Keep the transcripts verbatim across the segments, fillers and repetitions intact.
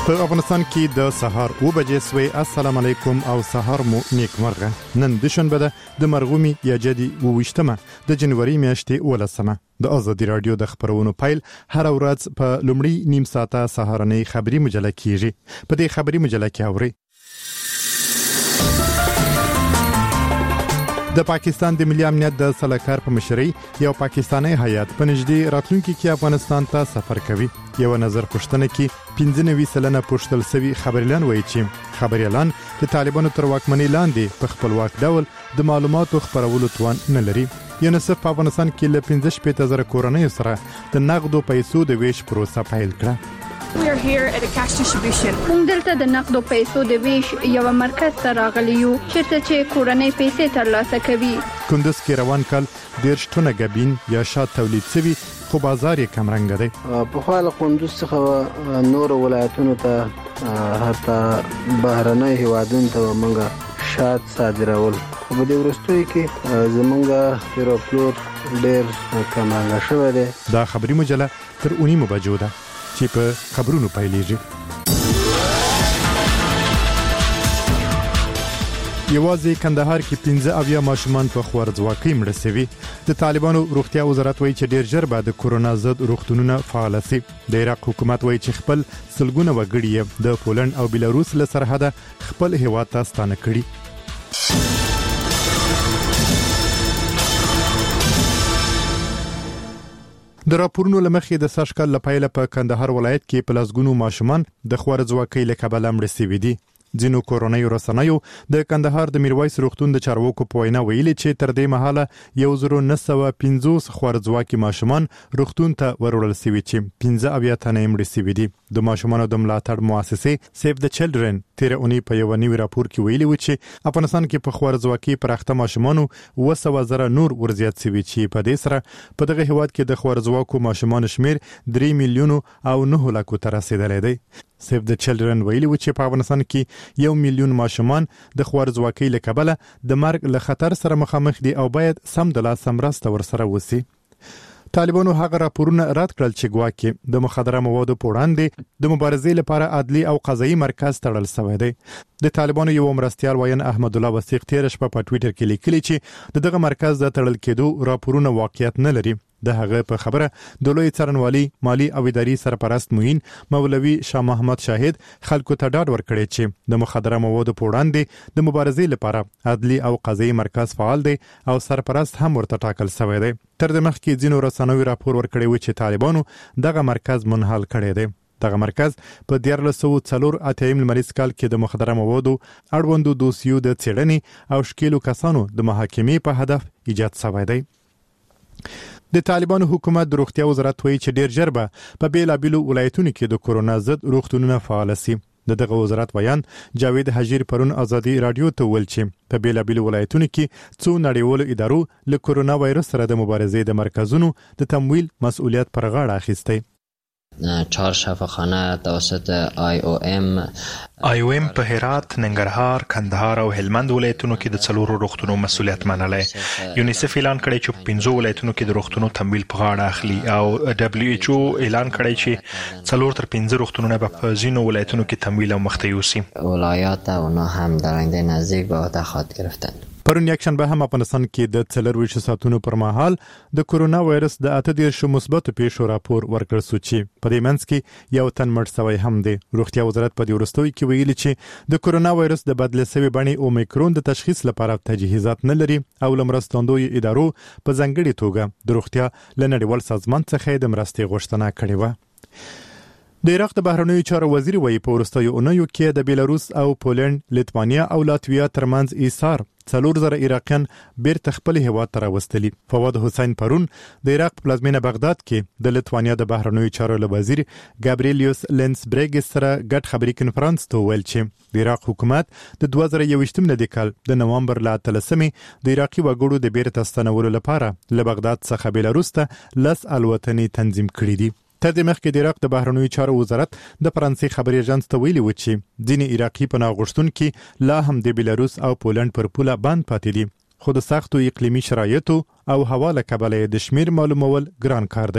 په افغانستان کې د سهار و بجې سوي. السلام علیکم او سهار مو نیک مرغه. نن د شنبه ده د مرغومي یا جدي وشتمه د جنوري میاشتې ولسمه. د ازادي رادیو د خبرونو پیل هر ورځ په لومړی نیم ساعته سهارنۍ خبري مجله کیږي. په دې خبري مجله کې اوري د پاکستان د ملي امنیت د سلاکار په مشرۍ یو پاکستانی هیات په نږدې راتلونکي کې افغانستان ته سفر کوي. یو نظر پوښتنه کې پنځه نوي سلنه پوښتل سوي خبريالان وایي چې خبريالان د طالبانو تر واکمنۍ لاندې په خپلواک ډول د معلوماتو خپرولو توان نه لري. یونیسف په افغانستان کې له پنځه شپېته زره کورنۍ سره د نقدو پیسو د ویش پروسه پیل کړه. We are here at a cash distribution. موږ دلته د نقدو پیسو د ویش یو مرکز ته راغلی یو چیرته چې کورنۍ پیسې ترلاسه کوي. کندز کې روان کال ډېر شتونه غبین یا شات تولید شوی خو بازار یې کم رنګ دی. په خپل کندز څخه نور ولایتونو ته حتی بهرنۍ هیوادونو ته موږ شات صادرول. په دې وروستیو کې زمونږ پیروپلور ډېر کم رنګ شوی دی. دا خبري مجله تر اونیمو بجو ده چې په خبرونو پیلېږي. یوازې کندهار کې پنځه اویا ماشومان په خوارځواکۍ مړه شوي. د طالبانو روغتیا وزارت وایي چې ډېر ژر به د کورونا ضد روغتونونه فعال شي. د عراق حکومت وایي چې خپل سلګونه وګړي د پولند او بیلاروس له سرحده خپل هیواد ته ستانه کړي. د راپورونو لمخې د ساشکال لپاره په کندهار ولایت کې پلاسګونو ماشومان د خوارځواکۍ له کبله مړه شوي دي. ځینو کورونی رسنیو د کندهار د میرویس روغتون د چارواکو په وینا ویلي چې تر دې مهاله یو زره نه سوه پنځوس خوارځواکي ماشومان روغتون ته وروړل شوي چې پنځه اویا تنه مړه شوي دي. د ماشومانو د ملاتړ مؤسسې سیف د چلډرن تیر اونۍ په یو نوي راپور کې ویلي و چې افغانستان کې په خوارځواکۍ پراخته ماشومانو اوه سوه زره نور ورزیات شوي چې په دې سره په دغه هیواد کې د خوارځواکو ماشومانو شمیر درې میلیونو او نه لکو ته رسیدلی دی. سیف د چلډرن ویلي و چې په افغانستان کې یو میلیون ماشومان د خوارځواکۍ له کبله د مرګ له خطر سره مخامخ دي او باید سم د لاسه مرسته ورسره وشي. طالبانو هغه راپورونه رد کړل چې ګواکې د مخدره موادو په وړاندې د مبارزې لپاره عدلي او قضایي مرکز تړل شوی دی. د طالبانو یو مرستیال وین احمد الله وثیق تیر شپه په ټوئیټر کې لیکلي چې دغه مرکز د تړل کېدو راپورونه واقعیت نه لري. د هغه په خبره د لوی څارنوالي مالی او اداري سرپرست موین مولوي شاه محمد شاهد خلکو ته ډاډ ورکړي چې د مخدره موادو په وړاندې د مبارزې لپاره عدلي او قضایي مرکز فعال دی او سرپرست هم ورته ټاکل شوی دی. تر دې مخکې ځینو رسنیو راپور ورکړی و چې طالبانو دغه مرکز منحل کړی دی. دغه مرکز په دیارلس سوه څلور اتیا لمریز کال کې د مخدره موادو اړوندو دوسیو د څېړنې او شکیلو کسانو د محاکمې په هدف ایجاد شوی دی. د طالبانو حکومت د روغتیا وزارت وایي چې ډېر ژر به په بیلابیلو ولایتونو کې د کورونا ضد روغتونونه فعال شي. د دغه وزارت بیان جاوید حجیر پرون ازادي رادیو ته ویل چې په بیلابیلو ولایتونو کې څو نړیوالو ادارو له کورونا وایرس سره د مبارزې د مرکزونو د تمویل مسؤلیت پر غاړه اخیستی. چهار شفاخانه توسط آی او ام آی او ام په هرات، ننګرهار، کندهار او هلمند ولایتونو کې د څلورو روغتونو مسؤلیت منلی. یونیسف اعلان کړی چې په پنځو ولایتونو کې د روغتونو تمویل په غاړه اخلي او دبلیو ایچ او اعلان کړی چې څلور تر پنځه روغتونونه به په ځینو ولایتونو کې تمویل او مخته یوسي. ولایات اونا هم در آینده نزدیک به عهده خواهد گرفتند. پرون یکشنبه هم افغانستان کې د څلرویشت ساعتونو پر مهال د کورونا وایرس د اته دېرشو مثبتو پیښو راپور ورکړل شو چې په دې منځ کې یو تن مړ شوی هم دی. روغتیا وزارت په دې وروستیو کې ویلي چې د کورونا وایرس د بدل شوي بڼې اومیکرون د تشخیص لپاره تجهیزات نه لري او له مرستندویو ادارو په ځانګړې توګه د روغتیا له نړیوال سازمان څخه د مرستې غوښتنه کړې وه. د عراق د بهرنیو چارو وزیر وایي په وروستیو اونیو کې د بیلاروس او پولند، لیتوانیا او لاتویا ترمنځ ایثار څلور زره عراقیان بیرته خپل هیواد ته راوستلي. فواد حسین پرون د عراق پلازمینه بغداد کې د لیتوانیا د بهرنیو چارو له وزیر ګابریلیوس لینسبریګ سره ګډ خبري کنفرانس ته ویل چې د عراق حکومت د دوه زره یوویشتم د کال د نوامبر له اتلسمې د عراقي وګړو د بیرته ستنولو لپاره له بغداد څخه بیلاروس ته لس الوتنې تنظیم کړې دي. تر دې مخکې د عراق د بهرنیو چارو وزارت د فرانسې خبري اژانس ته ویلي و چې ځینې عراقي پناه غوښتونکي لا هم د بیلاروس او پولند پر پوله بند پاتې دي، خو د سختو اقلیمي شرایطو او هوا له کبله د شمیر معلومول ګران کار دی.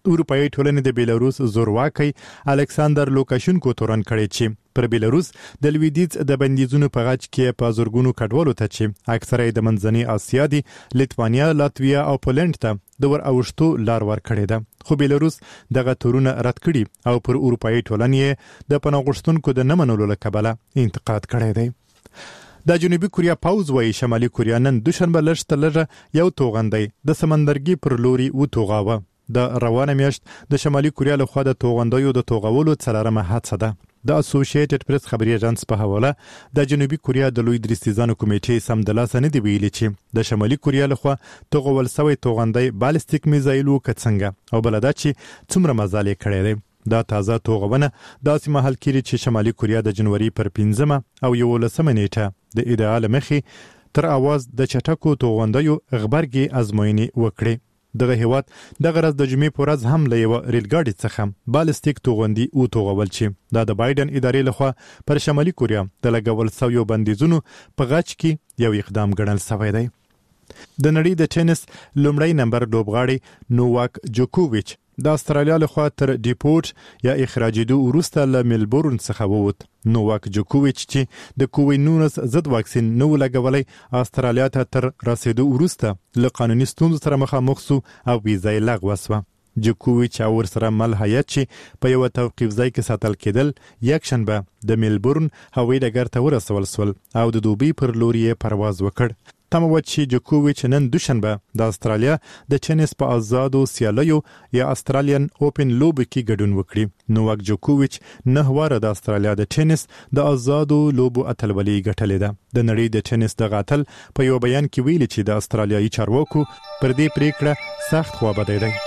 اروپאי ټولنې د بیلاروس زورواکي الکساندر لوکاشینکو تورن کړی چې پر بیلاروس د لویدیځ د بندیزونو په غاچ کې په زورګونو کډوالو ته چې اکثره د منځنۍ اسیا دي لیتوانیا، لاتویا او پولند ته د ور اوشتو لار ور کړی ده، خو بیلاروس دغه تورونه رد کړي او پر اروپאי ټولنې د پناه غوښتونکو د نه منلو له کبله انتقاد کړی دی. د جنوبي کوریا پاوز وایي شمالي کوریا نن دوشنبه لږ تر لږه یو توغندی د سمندرګي پر لوري وتوغاوه. د روانه میاشت د شمالي کوریا لخوا د توغندیو د توغولو څلورمه حادثه ده. د اسوسییټډ پریس خبري اژانس په حواله د جنوبي کوریا د لوی درستیزانو کمیټې سمدلاسه نه دی ویلي چې د شمالي کوریا لخوا توغول سوی توغندی بالستیک میزایلو کڅنګه او بلدا چې څومره مزالې کړی دی. دا تازه توغونه داسې مهال کېږي چې شمالي کوریا د جنوري پر پنځمه او یولسمه نیټه د ایدئال مخې تر اواز د چټکو توغندیو غبرګي ازموینې وکړي. دغه هیواد دغه ورځ د جمعې په ورځ هم له یو ریل ګاډي څخه بالستیک توغندي او توغول چې دا د بایدن ادارې لخوا پر شمالي کوریا د لګول شویو بندیزونو په غاچ کې یو اقدام ګڼل شوی دی. د نړۍ د ټینس لومړی نمبر لوبغاړی نوواک جوکوویچ د استرالیا لخوا تر ډیپورټ یا اخراجېدو وروسته له ملبورن څخه ووت. نوواک جوکوویچ چې د کووید نولس ضد واکسین نو لګولای استرالیا ته تر رسیدو وروسته له قانوني ستونزو سره مخامخ شو او ویزا یې لغوه شوه. جوکوویچ او ورسره مل هیات چې په یو توقیف ځای کې ساتل کېدل یک شنبه د ملبورن هوایي ډګر ته ورسول شول او د دوبۍ پر لور یې پرواز وکړ. تمه و چې جوکوویچ نن دوشنبه د استرالیا د ټینس په آزادو سیالیو یا استرالین اوپن لوب کې ګډون وکړي. نوواک جوکوویچ نه واره د استرالیا د ټینس د آزادو لوبو اتلولي ګټلې ده. د نړۍ د ټینس د غاتل په یو بیان کې ویلي چې د استرالیایي چارواکو پر دې پریکړه سخت خوابدی دی.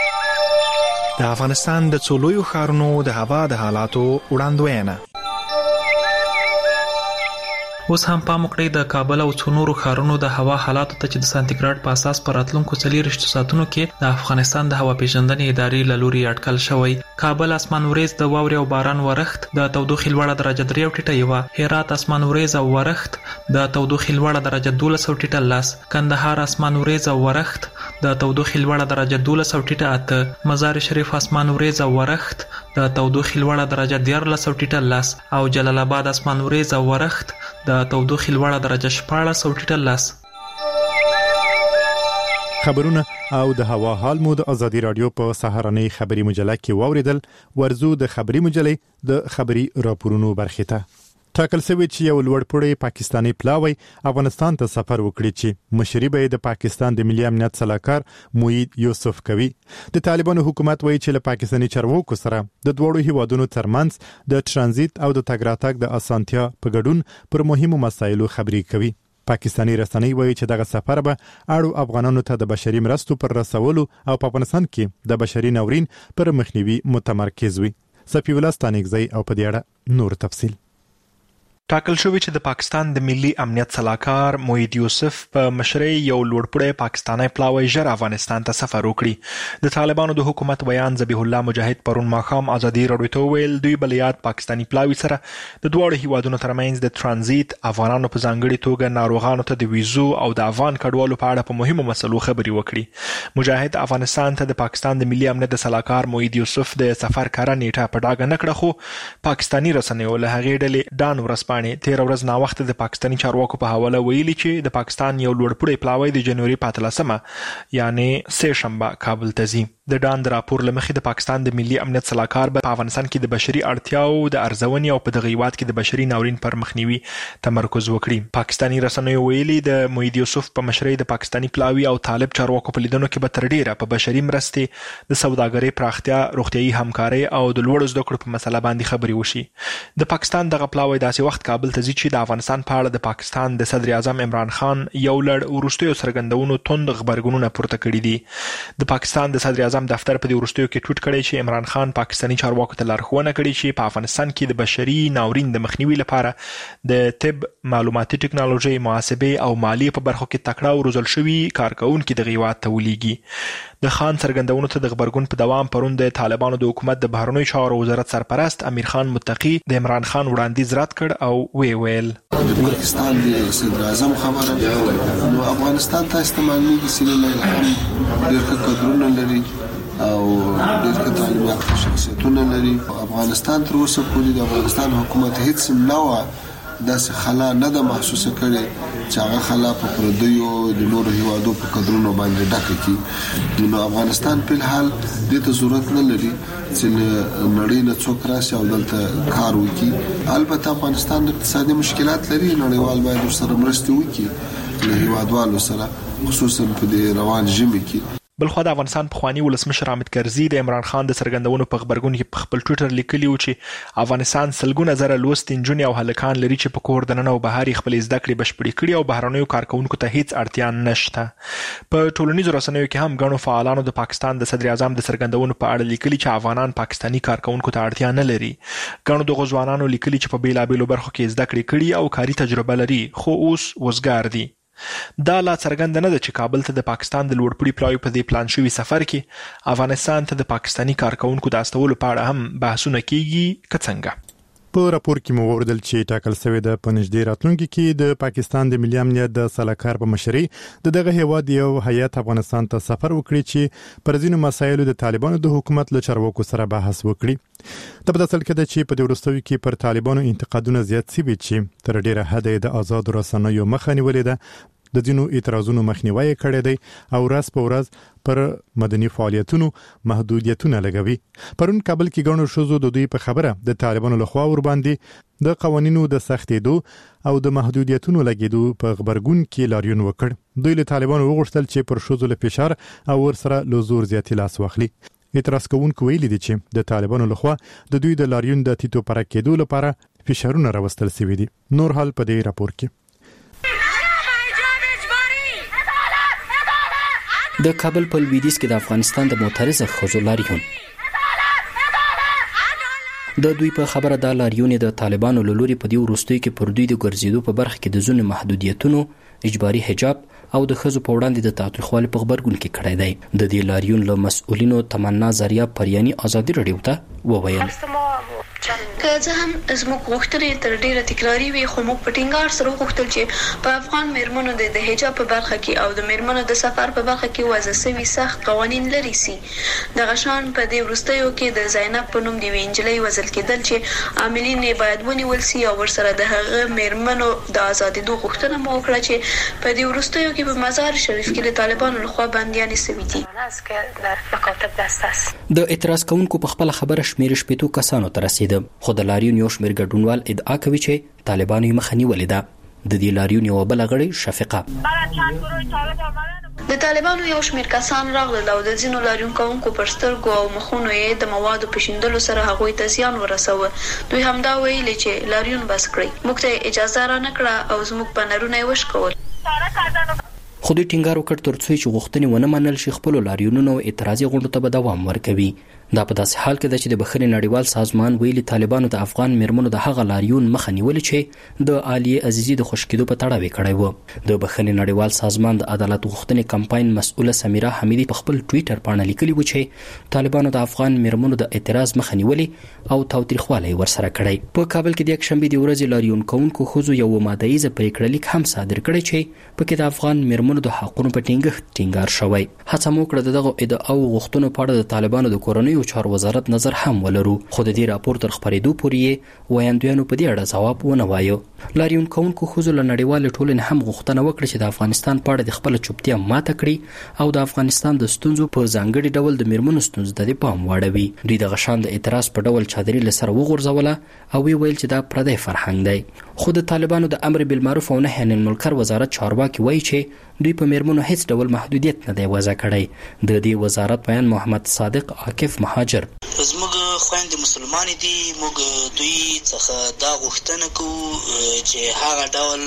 د افغانستان د څولویو ښارونو د هوا د حالاتو وړاندوینه. اوس هم پام وکړئ د کابل او څو نورو ښارونو د هوا حالاتو ته چې د سانتیګراډ په اساس پر راتلونکو څلوېښتو ساعتونو کې د افغانستان د هوا پیژندنې ادارې له لوري اټکل شوی. کابل اسمان وریځ د واورې او باران ورښت د تودوخې لوړه درجه درې او ټیټه یوه، هرات اسمان وریځ او ورښت د تودوخې لوړه درجه دولس او ټیټه لس، کندهار اسمان وریځ او ورښت د تودوخې لوړه درجه دولس او ټیټه اته، مزار شریف اسمان وریځ او ورښت د تودوخې لوړه درجه دیارلس او ټیټه لس او جلال آباد اسمان وریځ او ورښت د تودوخې لوړه درجه شپاړس او ټیټه لس. خبرونه او د هوا حال مو د ازادي رادیو په سهارنۍ خبري مجله کې واوریدل. ورزو د خبري مجلې د خبري راپورونو برخه ته ټاکل شوی چې یو لوړپوړی پاکستانی پلاوی افغانستان ته سفر وکړي چې مشري به د پاکستان د ملي امنیت سلاکار موید یوسف کوي. د طالبانو حکومت وایي چې له پاکستاني چارواکو سره د دوړو هیوادونو ترمنځ د ترانزیت او د تګ راتګ د اسانتیا په ګډون پر مهمو مسایلو خبري کوي. پاکستانی رسنۍ وایي چې دغه سفر به اړو افغانانو ته د بشري مرستو پر رسولو او په افغانستان کې د بشري ناورین پر مخنیوي متمرکز وي. صفی الله ستانګزی او په دې اړه نور تفصیل. ټاکل شوی چې د پاکستان د ملي امنیت سلاکار موید یوسف په مشرۍ یو لوړپوړی پاکستانی پلاوی ژر افغانستان ته سفر وکړي. د طالبانو د حکومت بیان ذبیح الله مجاهد پرون ماښام ازادي راډیو ته وویل دوی به له یاد پاکستاني پلاوي سره د دواړو هیوادونو ترمنځ د ترانزیت، افغانانو په ځانګړي توګه ناروغانو ته د ویزو او د افغان کډوالو په اړه په مهمو مسلو خبرې وکړي. مجاهد افغانستان ته د پاکستان د ملي امنیت د سلاکار موید یوسف د سفر کاره نیټه په ډاګه نه کړه، خو پاکستاني رسنیو له هغې ډلې ډان ورځپاڼې تیر ورځ ناوخته د پاکستاني چارواکو په حواله ویلي چې د پاکستان یو لوړپوړی پلاوی د جنوري په اتلسمه یعنې سه شنبه کابل ته ځي. د ډان د راپور له مخې د پاکستان د ملي امنیت سلاکار په افغانستان کې د بشري اړتیاو د ارزونې او په دغه هیواد کې د بشري ناورین پر مخنیوي تمرکز وکړي. پاکستاني رسنیو ویلي د موید یوسف په مشرۍ د پاکستاني پلاوي او طالب چارواکو په لیدنو کې به تر ډیره په بشري مرستې، د سوداګرۍ پراختیا، روغتیايي همکارۍ او د لوړو زده کړو په مسله باندې خبرې وشي. د پاکستان دغه پلاوی داسې وخت کابل ته ځي چې د افغانستان په اړه د پاکستان د صدر اعظم عمران خان یو لړ وروستیو څرګندونو توند غبرګونونه پورته کړي دي. د پاکستان د صدر اعظم دفتر په دې وروستیو کې ټویټ کړی چې عمران خان پاکستاني چارواکو ته لارښوونه کړې چې په افغانستان کې د بشري ناورین د مخنیوي لپاره د طب، معلوماتي ټکنالوژي، محاسبې او مالیې په برخو کې تکړه او روزل شوي کارکوونکي دغه هیواد ته ولیږي. د خان څرګندونو ته د غبرګون په دوام پرون د طالبانو د حکومت د بهرنیو چارو وزارت سرپرست امیر خان متقي د عمران خان وړاندیز رد کړ او وی ویل د پاکستان د صدر اعظم خبره نو افغانستان ته استعمالېږي چې له ډېر ښه قدرونه لري او ډېر ښه تعلیم یافته شخصیتونه لري. افغانستان تر اوسه پورې د افغانستان حکومت هیڅ نوع داسې خلا نه ده محسوسه کړې چې هغه خلا په پردیو د نورو هیوادو په قدرونو باندې ډکه کړي. نو افغانستان په الحال دې ته ضرورت نه لري چې نړۍ نه څوک راشي او دلته کار وکړي. البته افغانستان اقتصادي مشکلات لري، نړیوال باید ورسره مرسته وکړي له هیوادوالو سره، خصوصا په دې روان ژمي کې. بلخو د افغانستان پخوانی ولسمشر حامد کرزي د عمران خان د څرګندونو په خبرګون کې په خپل ټوئیټر لیکلی و چې افغانستان سلګونه زره لوستي نجونې او هلکان لري چې په کور دننه او بهر خپل زده کړې بشپړې کړي او بهرنیو کارکونکو ته هیڅ اړتیا نشته. په ټولنیزو رسنیو کې هم غنو فعالانو د پاکستان د صدر اعظم د څرګندونو په اړه لیکلي چې افغانان پاکستانی کارکونکو ته اړتیا نه لري. غنو د غوځوانانو لیکلي چې په بیلابېلو برخو کې زده کړې کړي او کاري تجربه لري خو اوس وزګار دي. دا لا څرګنده نه ده چې کابل ته د پاکستان د لوړپوړي پلاوي په دې پلان شوي سفر کې افغانستان ته د پاکستانی کارکونکو د استولو په اړه هم بحثونه کیږي که څنګه. په راپور کې مو وردل چې ټاکل شوی د پنځډیر راتلونکي کې د پاکستان د ملي امنیت د سلاکار په مشرۍ د دغه هیواد یو هیئت افغانستان ته سفر وکړي چې پر ځینو مسایلو د طالبانو د حکومت له چارواکو سره بحث وکړي. د په داسل کې د چې په دې وروستیو کې پر طالبانو انتقادونه زیات شوي چې تر ډیره حد د آزاد رسنیو مخه نیولې ده، د ځینو اعتراضونو مخنیوي کړی دی او ورځ په ورځ پر مدني فعالیتونو محدودیتونه لګوي. پرون کابل کې غونډه شوزو د دوی په خبره د طالبانو لخوا ور باندې د قوانینو د سختېدو او د محدودیتونو لګیدو په خبرګون کې لاریون وکړ. دوی له طالبانو وغوښتل چې پر شوزو له فشار او ورسره له زور زیاتې لاس واخلي. اعتراض کوونکو ویلي دي چې د طالبانو لخوا د دوی د لاریون د تیتو پر کېدو لپاره فشارونه راوستل شوي دي. نور حال په دې راپور کې. د کابل په لویدیځ کې د افغانستان د معترضه ښځو لاریون. د دوی په خبره دا لاریون د طالبانو له لوري په دې وروستیو کې پر دوی د ګرځېدو په برخه کې د ځینو محدودیتونو، اجباري حجاب او د ښځو په وړاندې د تاوتریخوالي په خبرګون کې کړی دی. د دې لاریون له مسؤلینو تمنا زریا پریانی ازادي راډیو ته وویل که زه هم زموږ غوښتنې تر ډیره تکراري وي، خو موږ په ټینګار سره وغوښتل چې په افغان میرمنو د حجاب په برخه کې او د میرمنو د سفر په برخه کې وضع شوي سخت قوانین لري سي. دغه شان په دې وروستیو کې د زینب په نوم د یوې نجلۍ وژل کېدل چې عاملین یې باید ونیول سي او ورسره د هغه میرمنو د ازادېدو غوښتنه مو وکړه چې په دې وروستیو کې په مزار شریف کې د طالبانو لخوا بندیانې شوي دي. د اعتراض کوونکو په خپل خبره شمېر شپېتو کسانو ته رسیده، خو د لاریون یو شمېر ګډونوال ادعا کوي چې طالبانو یې مخه نیولې ده. د دې لاریون یوه بله غړې شفیقه د طالبانو یو شمېر کسان راغلل او د ځینو لاریون کوونکو پر سترګو او مخونو یې د موادو په شیندلو سره هغوی ته زیان ورسوه. دوی همدا ویلي چې لاریون بس کړئ، موږ ته اجازه را نه کړه او زموږ بنرونه یې وشکول. خو دوی ټینګار وکړ تر څو چې غوښتنې ونه منل شي خپلو لاریونونو او اعتراضي غونډو ته به دوام ورکوي. دا په داسې حال کې ده چې د بخښنې نړیوال سازمان ویلي طالبانو د افغان میرمنو د هغه لاریون مخه نیولې چې د عالیه عزیزي د خوش کېدو په تړاو یې کړی و. د بخښنې نړیوال سازمان د عدالت غوښتنې کمپاین مسؤله سمیرا حمیدي په خپل ټویټر باندې لیکلي و چې طالبانو د افغان میرمنو د اعتراض مخه نیولې او تاوتریخوالی ورسره کړی. په کابل کې د یکشنبې د ورځې لاریون کوونکو ښځو یو ماده ییزه پریکړه لیک هم صادر کړی چې پکې د افغان میرمنو د حقونو په ټینګښت ټینګار شوی. هڅه مو وکړه د دغو ادعاو غوښتنو په اړه د طالبانو د کورنیو چارو وزارت نظر هم ولرو، خو د دې راپور تر خپرېدو پورې ویاندویانو په دې اړه ځواب ونه وایو. لاریون کوونکو ښځو له نړیوالې ټولنې هم غوښتنه وکړه چې د افغانستان په اړه د خپله چوپتیا ماته کړي او د افغانستان د ستونزو په ځانګړي ډول د میرمنو ستونزو ته د پام واړوي. دوی دغه شان د اعتراض په ډول چادري له سره وغورځوله او وی ویل چې دا پردی فرهنګ دی. خو د طالبانو د امر بالمعروف او نهي عن المنکر وزارت چارواکي وایي چې دوی په میرمنو هیڅ ډول محدودیت نه دی وضع کړی. د دې وزارت بیان محمد صادق عاکف مهاجر: زموږ خويندې مسلمانې دي، موږ دوی څخه دا غوښتنه کوو چې هغه ډول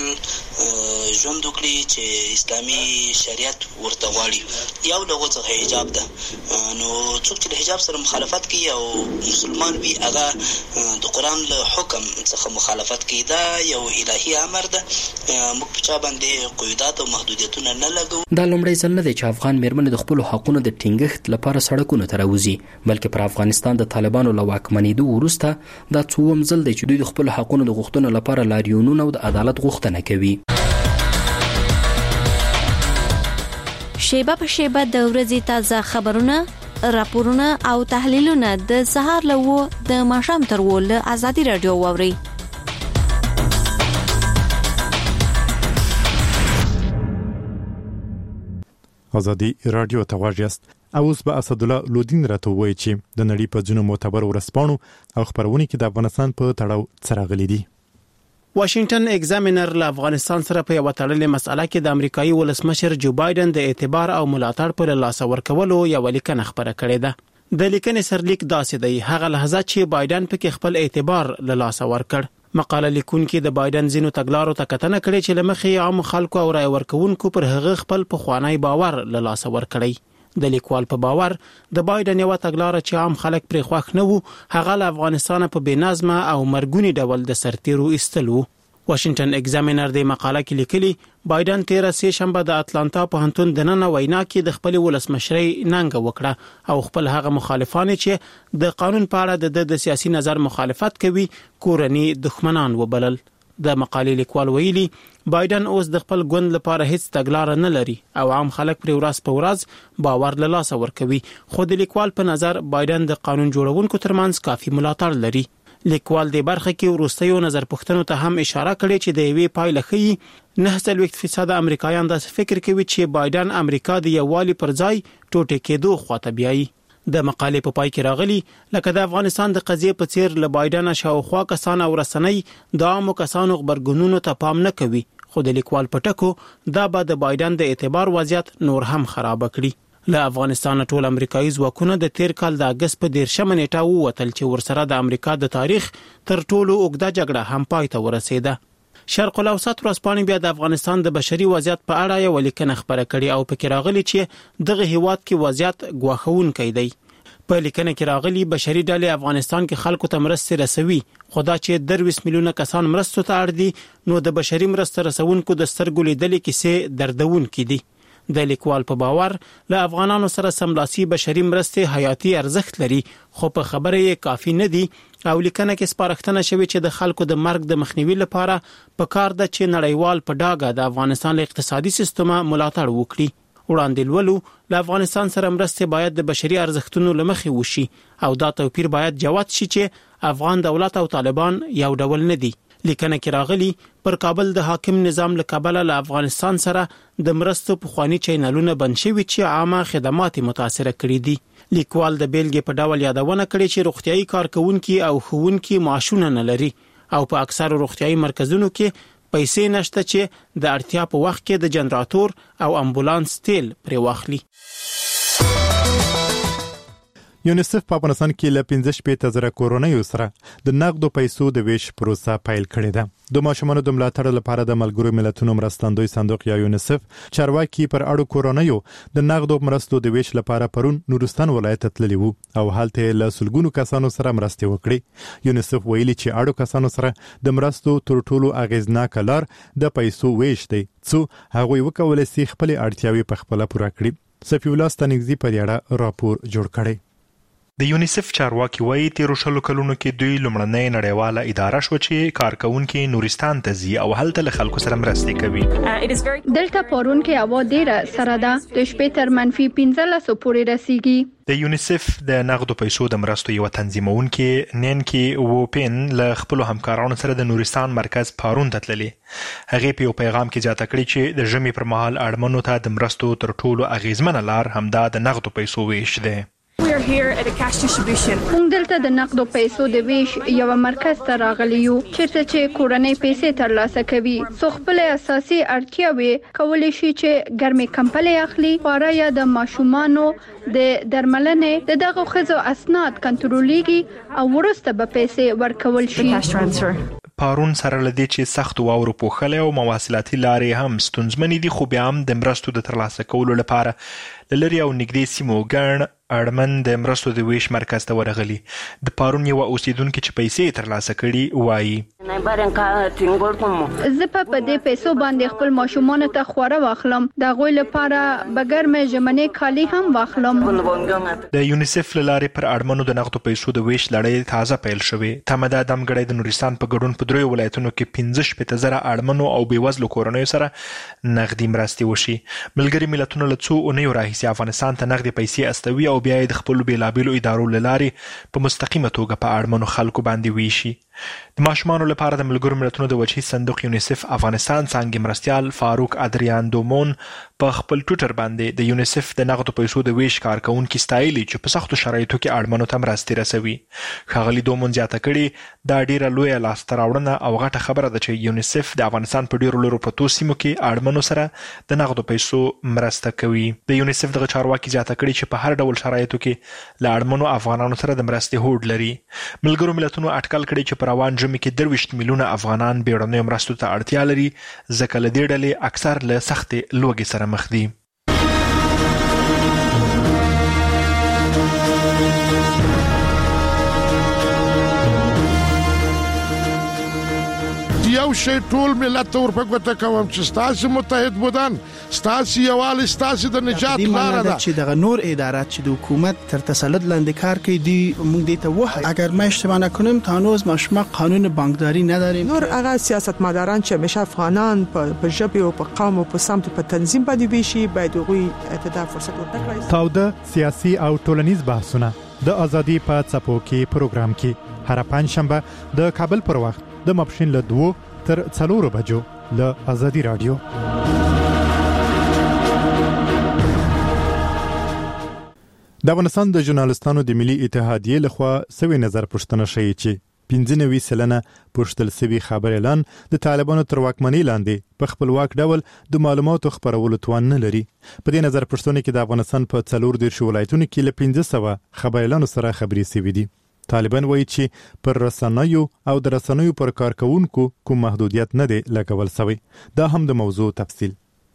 ژوند وکړي چې اسلامي شریعت ورته غواړي. یو له هغو څخه حجاب ده. نو څوک چې د حجاب سره مخالفت کوي او مسلمان وي هغه د قرآن له حکم څخه مخالفت کوي. دا یو الهي امر ده، موږ په چا باندې قیودات او محدودیتونه نه لګو. دا لومړی ځل نه دی چې افغان میرمنې د خپلو حقونو د ټینګښت لپاره سړکونو ته راوځي، بلکې پر افغانستان د طالبانو له واکمنېدو وروسته دا څووم ځل دی چې دوی د خپلو حقونو د غوښتنو لپاره لاریونونه او د عدالت غوښتنه کوي. شیبه په شیبه د ورځې تازه خبرونه راپورونه او تحلیلونه د سهار له و د ماښام تر و له ازادي رادیو واوري. ازادي رادیو ته واجست. اوس به اسدالله لودین راته وایي چې د نړۍ په ځینو معتبر ورسپانو او خبرونه کې د افغانستان په تړاو څرغلي دي. واشنگټن ایگزامینر له افغانستان سره په یو تړلې مسأله کې د امریکایي ولسمشر جو بایدن د اعتبار او ملاتړ پر لاس ورکولو یو لیکنه خبره کړې ده. د لیکنې سرلیک داسې دی: هغه لحظه چې بایدن په خپل اعتبار له لاس ورکړ. مقاله لیکونکي د بایدن زینو تګلارو ته کتنه کړې چې لمخې عام خلکو او رای ورکوونکو پر هغه خپل پخوانی باور له لاس ورکړي. د لیکوال په باور د بایدن یو تګلار چې عام خلک پرې خوښ نه وو، هغه له افغانستان په بېنظمه او مرګونی ډول د سرتیرو ایستلو. واشنگټن ایگزامینر د مقاله کې لیکلي بایدن تیر سه شنبه د اتلانتا پوهنتون د نن وینا کې د خپل ولسمشرۍ ننګ وکړه او خپل هغه مخالفان چې د قانون په اړه د سیاسي نظر مخالفت کوي کورني دښمنان وبلل. د مقالې لیکوال ویلي بایدن اوس د خپل ګوند لپاره هیڅ تګلارې نه لري او عام خلک پر ورځ په ورځ باور له لاسه ورکوي. خو د لیکوال په نظر بایدن د قانون جوړونکو ترمنځ کافي ملاتړ لري. لیکوال د برخه کې وروستیو نظر پوښتنو ته هم اشاره کړې چې د یوې پایله ښیي نه څلوېښت فیصد امریکایان داسې فکر کوي چې بایدن امریکا د یووالي پر ځای ټوټې کېدو خواته بیایي. د مقالې په پای کې راغلي لکه د افغانستان د قضیې په څیر له بایدن شاوخوا کسان او رسنۍ د عامو کسانو خبرګونونو ته پام نه کوي، خو د لیکوال په ټکو دا به د بایدن د اعتبار وضعیت نور هم خراب کړي. له افغانستان ټول امریکایي ځواکونه د تیر کال د اگست په دیرشمه نیټه ووتل چې ورسره د امریکا د تاریخ تر ټولو اوږده جګړه هم پای ته ورسېده. شرق الاوسط ورځپاڼې بیا د افغانستان د بشري وضعیت په اړه یو لیکنه خبره کړې او پکې راغلي چې دغه هیواد کې وضعیت ګواښونکی دی. په لیکنه کې راغلي بشري ډلې افغانستان کې خلکو ته مرستې رسوي، خو دا چې درویس میلیونه کسان مرستو ته اړ دي نو د بشري مرستې رسونکو د سترګو لیدلې کیسې دردونکې دي. د لیکوال په باور له افغانانو سره سملاسي بشري مرستې حیاتي ارزښت لري، خو په خبره یې کافي نه دي او لیکنه کې سپارښتنه شوې چې د خلکو د مرګ د مخنیوي لپاره پکار ده چې نړیوال په ډاګه د افغانستان اقتصادي سیستم ملاتړ وکړي. وړاندې لولو له افغانستان سره مرستې باید د بشري ارزښتونو لمخې وشي او دا توپیر باید جوت شي چې افغان دولت او طالبان یو ډول نه دي. لیکنه کې راغلي پر کابل د حاکم نظام له کابل له افغانستان سره د مرستو پخوانی چینلونه بند شوي چې عامه خدمات متاثر کړي دي. لیکوال د بیلګې په ډول یادونه کړې چې روغتيایي کارکونکي او ښوونکي معاشونه نه لري او په اکثر روغتيایي مرکزونو کې پیسې نشته چې د اړتیا په وخت کې د جنراتور او امبولانس تیل پرې واخلي. یونیسف په افغانستان کې له پنځه شپېته زره کورنیو سره د نقدو پیسو د ویش پروسه پیل کړې ده. د ماشومانو د ملاتړ لپاره د ملګرو ملتونو مرستندوی صندوق یا یونیسف چارواکي پر اړو کورنیو د نقدو مرستو د ویش لپاره پرون نورستان ولایت تللی وو او هلته له سلګونو کسانو سره مرستې وکړي. یونیسف ویلي چې اړو کسانو سره د مرستو تر ټولو اغیزناک لار د پیسو ویش دی څو هغه وکولای شي خپل اړتیاوي په خپل پوره کړي. صفی الله ستنګزي پر اړه راپور جوړ کړي. د یونیسف چارواکي وایي تیرو شلو کلونو کې دوی لومړنۍ نړیواله اداره شو چې کارکونکي نورستان ته ځي او هلته له خلکو سره مرستې کوي. دلته پرون کې هوا ډیره سره ده، د شپې تر منفي پنځلس پورې رسیږي. د یونیسف د نقدو پیسو د مرستو یو تنظیمونکي نینکی ووپن له خپل همکارانو سره د نورستان مرکز پارون ته تللی. هغه په یو پیغام کې زیاته کړې چې د ژمي پر مهال اړمنو ته د مرستو تر ټولو اغیزمنه لار همدا د نقدو پیسو ویش دی. We are here at a cash distribution. موږ دلته د نقدو پیسو د ویش یو مرکز ته راغلی یو چیرته چې کورنۍ پیسې ترلاسه کوي څو خپل اساسي اړتیاوې کولی شي چې ګرمې کمپلې اخلي، خواړه یا د ماشومانو د درملنې د دغه خزو اسناد کنټرولېږي او وروسته به پیسې ورکول شي. پارون سره لدی چې سخت واورو پوښلې او مواصلاتي لارې هم ستونزمنې دي، خو بیا هم د مرستو د ترلاسه کولو لپاره لری او نږدې سیمو ګڼ اړمن د مرستو د ویش مرکز ته ورغلي. د پارون یو اوسیدونکو چې پیسې ترلاسه کړي وایي زه په دې پیسو باندې خپل ماشومان ته خواړه واخلم، د غوی لپاره بګرمه ژمنې کالی هم واخلم. د یونیسف لارې پر اړمنو د نقدو پیسو د ویش لړۍ تازه پیل شوې. تمدا دمګړی د نورستان په ګډون په دریو ولایتونو کې پنځه شپېته زره اړمنو او بېوزلو کورنیو سره نقدي مرستې وشي. ملګري ملتونو له څو اونیو راهیسې راهیسې افغانستان ته نغدي پیسې استوي او بیا یې د خپلو بېلابېلو ادارو له لارې په مستقیمه توګه په اړمنو خلکو باندې ویشي. د ماشومانو لپاره د ملګرو ملتونو د وجهي صندوق یونیسف افغانستان څانګې مرستیال فاروق ادریان دومون په خپل ټویټر باندې د یونیسف د نغدو پیسو د ویش کارکونکي ستایلي چې په سختو شرایطو کې اړمنو ته مرستې رسوي. ښاغلي دومون زیاته کړې دا ډیره لویه لاسته راوړنه او غټه خبره ده چې یونیسف د افغانستان په ډیرو لرو پرتو سیمو کې اړمنو سره د نغدو پیسو مرسته کوي. د یونیسف دغه چارواکي زیاته کړې چې په هر ډول شرایطو کې له اړمنو افغانانو سره د مرستې هوډ لري. ملګرو ملتونو اټکل کړی چې په روان ژمي کې درویشت میلیونه افغانان بیړنیو مرستو ته اړتیا لري، ځکه له دې ډلې اکثر له سختې لوږې سره مخ دي. یو شی ټول ملت ته ورپګوته کوم چې ستاسو متحد بودن، ستاسو یووالی، ستاسو د نجات لاره ده. چې دغه نور ادارات چې د حکومت تر تسلط لاندې کار کوي دی موږ دې ته وایو اگر ما اشتباه نکنم تا هنوز ما شما قانون بانکداری نداریم. نور هغه سیاستمداران چې همیشه افغانان په ژبه او په قوم او په سمت په تنظیم باندې ویشي باید غوي اتدا فرصت ورکړي. تاوده سیاسي او ټولنیز بحثونه د ازادي په څپو کې پروګرام کې هر پنځشنبه د کابل پر وخت د ماپښین له دوه تر څلورو بجو له ازادي رادیو. د افغانستان د ژورنالستانو د ملي اتحادیې لخوا سوي نظر پوښتنه شوې چې پنځه نوي سلنه پوښتل سوي خبر اعلان د طالبانو تر واکمنۍ لاندې په خپلواک ډول د معلوماتو خپرولو توان نه لري. په دې نظر پوښتنه کې د افغانستان په څلور دیرش ولایتونو کې له پنځه سوه خبر اعلانو سره خبرې سوي دي. طالبان وایي چې پر رسنیو او د رسنیو پر کارکونکو کوم محدودیت نه دی لګول شوی. دا هم د موضوع تفصیل.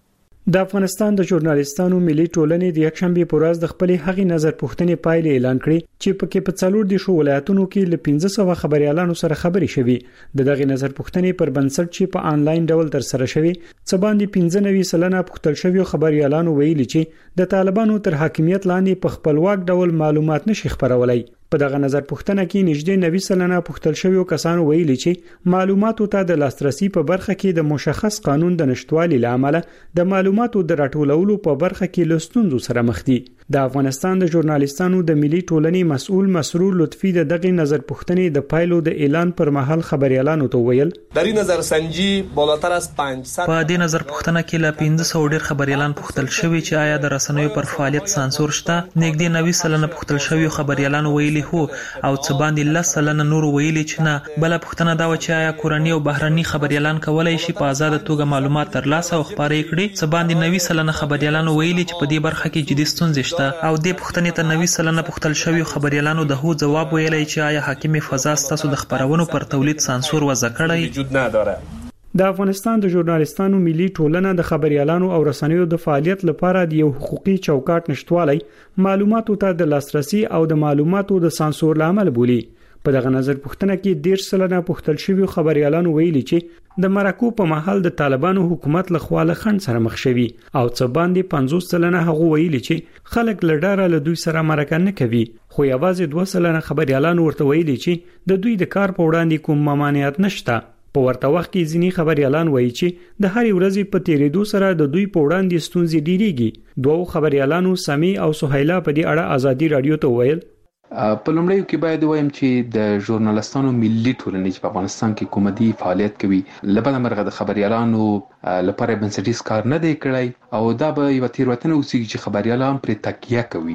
د افغانستان د ژورنالستانو ملي ټولنې د یکشنبه په ورځ د خپل هغې نظر پوښتنې پایلې اعلان کړې چې پکې په څلور دیرش ولایتونو کې له پنځه سوه خبري اعلانو سره خبرې شوي. د دغه نظر پوښتنې پر بنسټ چې په آنلاین ډول تر سره شوي څه باندې پنځه نوي سلنه پوښتل شوی خبري اعلانو ویلي چې د طالبانو تر حاکمیت لاندې په خپلواک ډول معلومات نشي خبرولای. په دغه نظر پوښتنه کې نږدې نوي سلنه پوښتل شویو کسانو ویلي چې معلوماتو ته د لاسرسي په برخه کې د مشخص قانون د نشټوالي لامل د معلوماتو د راټولولو په برخه کې له ستونزو سره مخ دي. د افغانستان د ژورنالستانو د ملي ټولنې مسؤل مسرور لطفي د دغه نظر پوښتنې د پایلو د اعلان پر مهال خبري اعلان تو ویل در این نظر سنجی بالاتر از پانصد په دې نظر پوښتنه کې له پنځه سوه ډیر خبري اعلان پوښتل شوی چې آیا د رسنیو پر فعالیت سانسور شته. نږدې نوي سلنه پوښتل شوی خبري اعلان ویلي هو او څه باندې لس سلنه نور ویلي چې نه. بل پوښتنه دا و چې آیا کورنۍ او بهرني خبري اعلان کولای شي په آزاد توګه معلومات ترلاسه او خبري کړي. څه باندې نوي سلنه خبري اعلان ویلي چې په دې برخه کې جدي ستونزې شته او د پوښتنې ته نوي سلنه پوښتل شوی خبري اعلان د هو جواب ویلي چې آیا حاکم فضا ستاسو د خبرونو پر تولید سانسور وضع کړی وجود نداره. د افغانستان د ژورنالستانو ملي ټولنه د خبري اعلانو او رسنیو د فعالیت لپاره د یو حقوقي چوکاټ نشټوالی معلوماتو ته د لاسرسي او د معلوماتو د سانسور لامل بولي. په دغه نظر پوښتنه کې ډیر سلنه پوښتل شوی خبري اعلان ویلي چې د مرکو په محل د طالبانو حکومت لخوا له خنډ سره مخ شوی او څه باندې پنځوس سلنه هغه ویلي چې خلک لډاره له دوی سره مرکه نه کوي. خو یوازې دوه سلنه خبري اعلان ورته ویلي چې د دوی د کار په وړاندې کوم ممانعت نشته. په ورته وخت کې ځینی خبري اعلان وایي چې د هرې ورځې په تیریدو سره د دوی په وړاندې ستونزې ډیریږي. دوه خبري اعلانو سمي او سهیلا په دې اړه ازادي رادیو ته ویل په لومړیو کې باید وایم چې د ژورنالستانو ملي ټولنې چې په افغانستان کې کومدي فعالیت کوي لبنه مرغه د خبري اعلانو لپاره بنسټیز کار نه دی کړی او دا به یو تیروتنه اوسېږي چې خبري اعلان پر تکیه کوي.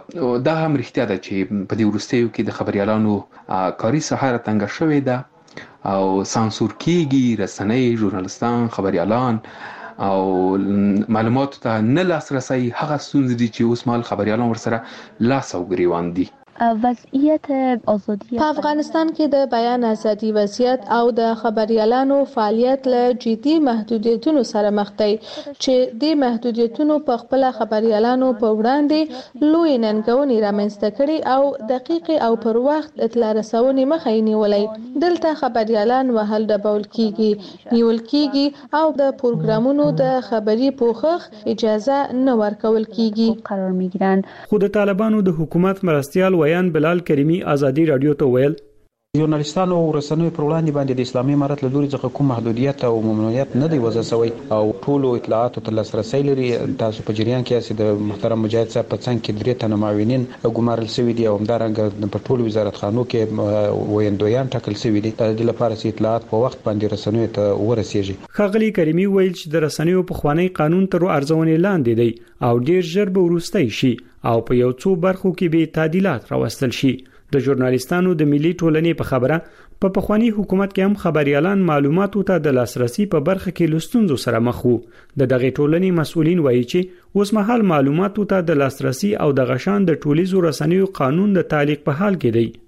دا هم رښتیا ده چې په دې وروستیو کې د خبري اعلانو کاري ساحه تنګه شوې ده او سانسور کیږي. رسنۍ، ژورنالستان، خبري اعلان او معلوماتو ته نه لاسرسي هغه ستونزې دي چې اوس مهال خبري اعلان ورسره لاس او ګریوان دي. وضعیت ازادي په افغانستان کې د بیان ازادي وضعیت او د خبريالانو فعالیت له جدي محدودیتونو سره مخ دی چې د محدودیتونو په خپل خبريالانو په وړاندې لوی ننګونې رامنځته کړي او دقیق او پر وخت اطلاع رسونې مخه یې نیولې. دلته خبريالان وهل ډبول کیږي، نیول کیږي او د پروګرامونو د خبري پوښښ اجازه نه ورکول کیږي قرار میگیرن. خود طالبانو د حکومت مرستيال ویان بلال کریمی ازادي رادیو ته ویل ژورنالیستانو او رسنیو پر وړاندې باندې د اسلامي امارت له لوري څخه کوم محدودیت او ممنوعیت نه دی وضع شوی او ټولو اطلاعاتو ته لاسرسی لري. تاسو په جریان کې یاست د محترم مجاهد صاحب په څنګ کې درې تنه معاونین ګمارل شوي دي او همدارنګه په ټولو وزارتخانو کې ویندویان ټاکل شوي دي. د دې لپاره چې اطلاعات په وخت باندې رسنیو ته ورسیږي. ښاغلي کریمي ویل چې د رسنیو په خوانی قانون تر ارزونې لاندې دی او ډیر ژر به ورستای شي او په یو څو برخو کې به تعدیلات راوستل شي. د ژورنالیستانو د ملي ټولنې په خبره په پخوانی حکومت کې هم خبريالان معلوماتو ته د لاسرسي په برخه کې لستونزو سره مخ وو. د دغه ټولنې مسؤلین وایي چې اوس مهال معلوماتو ته د لاسرسي او د غشان د ټولیزو رسنیو قانون د تعلیق په حال کې دی.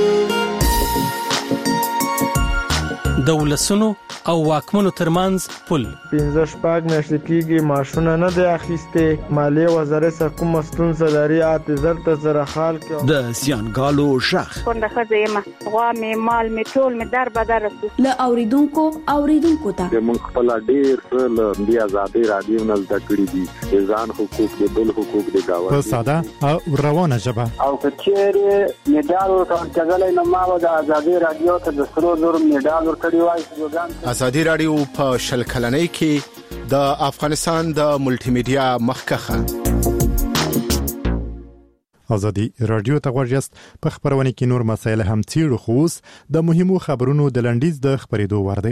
د ولسونو او واکمنو ترمنځ پل پنځه شپږ میاشتې کېږي ماشونه نه دی اخیسته. مالیه وزارت سره کوم ستونزه لري اته زر ته زره خال کې د سیانګالو شخ څنګه خزیمه غوا می مال می ټول می در بدر له اوریدونکو اوریدونکو ته موږ خپل ډیر څه د آزادي رادیو نه زده کړی دي ځان حقوق د بل حقوق د گاوه په ساده او روانه ژبه او کچېره میډال ورکړل نو ما د آزادي رادیو ته د سرو زر میډال ورکړی وای. آزادي رادیو په شل کلنۍ کې د افغانستان د ملټي میډیا مخکخه. آزادي رادیو ته ورجست په خبرونه کې نور مسایل هم تیرو خوس د مهمو خبرونو د لنډیز د خبرېدو ورده.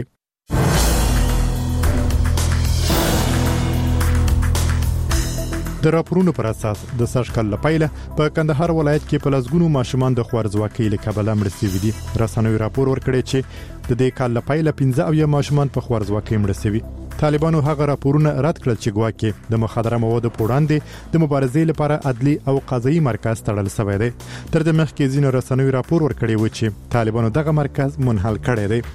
د راپورونو پر اساس د سرشکل لپاره په کندهار ولایت کې په لزګونو ماشومان د خوارزواکۍ له کبله مړ شوي دي. رسنوي راپور ورکړی چې د دې کال لپاره پنځه اویا ماشومان په خوارزواکۍ مړ شوي. طالبانو هغه راپورونه رد کړل چې ګواکې د مخدره موادو په وړاندې د مبارزې لپاره عدلي او قضایي مرکز تړل شوی دی. تر دې مخکې ځینو رسنوي راپور ورکړی و چې طالبانو دغه مرکز منحل کړی دی.